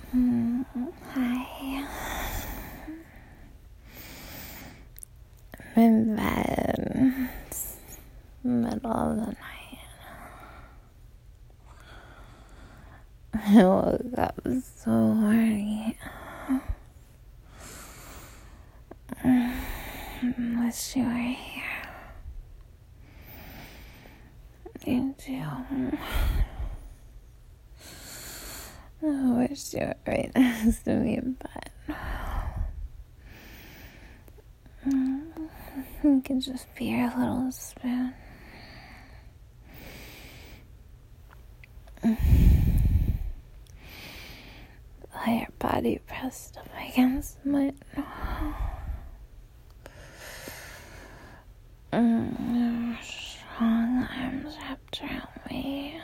Hi. I'm in bed. It's the middle of the night. I woke up so horny. Wish you were here. You too. I wish you were right next to me in bed. You could just be your little spoon. Lay your body pressed up against mine. Your strong arms wrapped around me.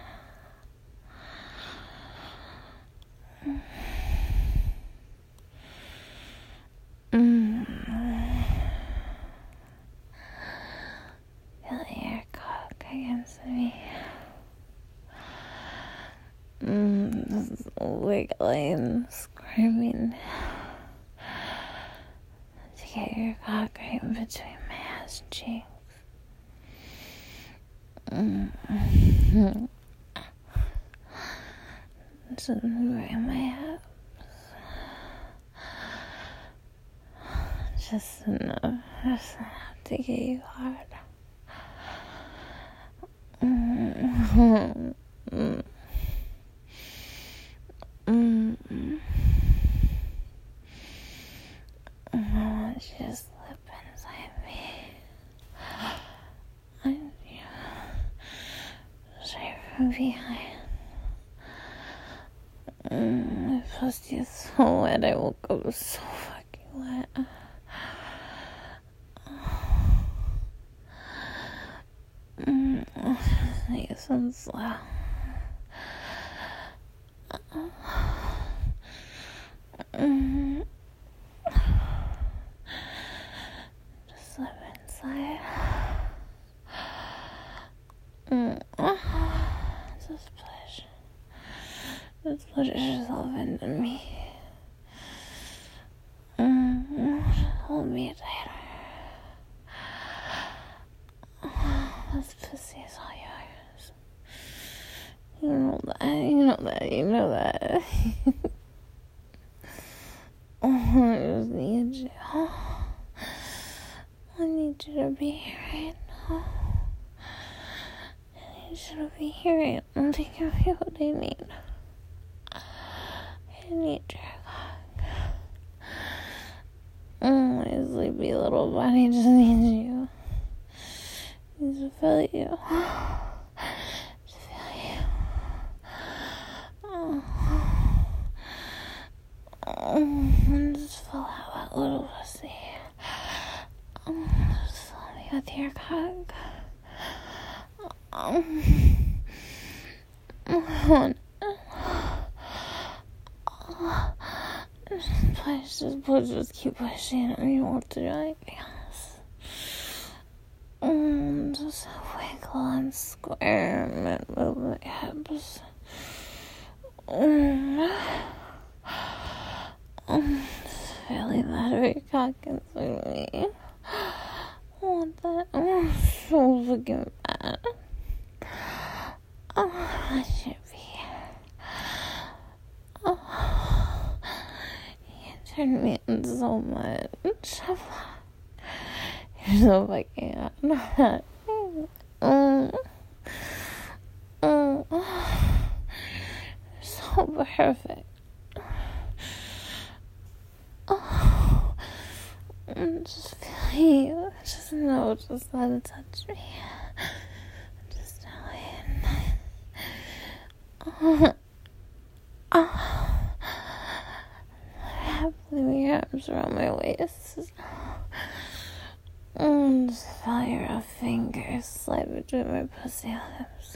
Feel your cock against me. Wiggling, screaming to get your cock right in between my ass cheeks. Just right in my hips. Just enough to get you hard. I want you to slip inside me. And you straight from behind. My pussy is so wet. I woke up so fucking wet. Nice and slow. Just slip inside. Just push yourself into me. Hold me tighter. This pussy is all yours. You know that. I just need you. I need you to be here right now. I need you to be here right now to give you what I need. I need your cock. My sleepy little body just needs you. Needs to feel you. Just feel you. And just fill out that little pussy. Just fill me with your cock. Just keep pushing. I don't want to do anything else. Just wiggle and squirm and move my hips. Just feeling that your cock inside me. I want that. I'm so fucking bad. I should be. You turn me in so much. You're so fucking hot. You're so perfect. Just feel you. Just know, just let it touch me. Just know it. Happily, your arms around my waist. Just feel your rough fingers slide between my pussy lips.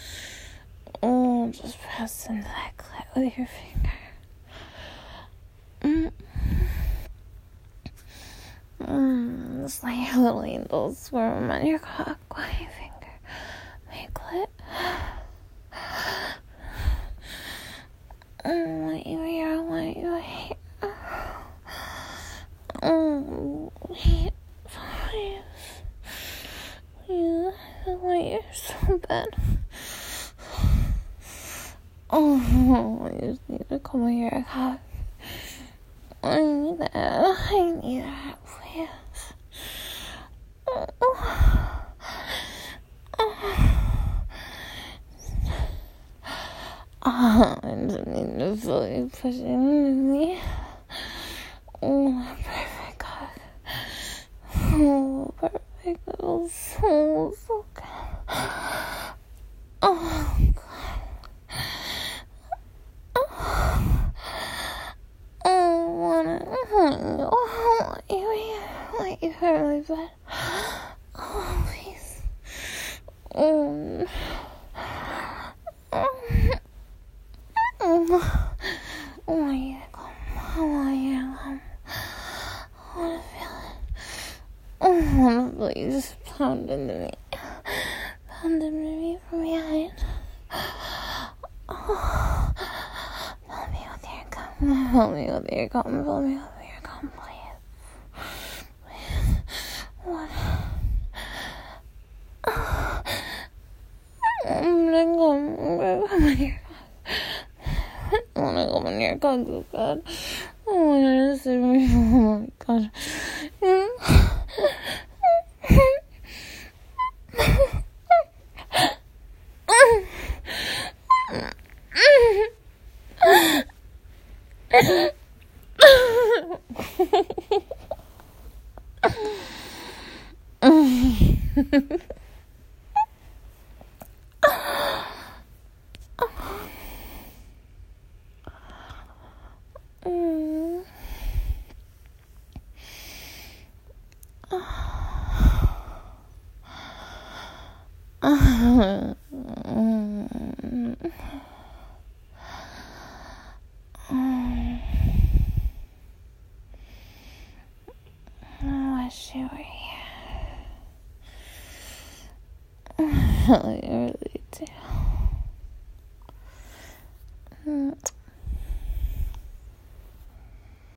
Just press into that clit with your finger. Just let your little angels swarm on your cock while you finger my clit. Let your bed. Oh, I just need to come over here, God. I need that. I need that, please. I just need to feel you pushing into me. Oh, perfect, God. Oh, perfect. It feels so good. Oh, God. Oh, I want you hurt my bed. Oh, please. Oh, I want you to come. I want you to come. I want to feel it. I want to feel you just pound into me. Pound into me from behind. Oh, fill me with your cum. Fill me with your cum. Fill me with your cum, please. Please. What? I'm gonna come in your I wanna go in your cum so bad. I wanna sit me. Oh my God. I wish you were here. I really do.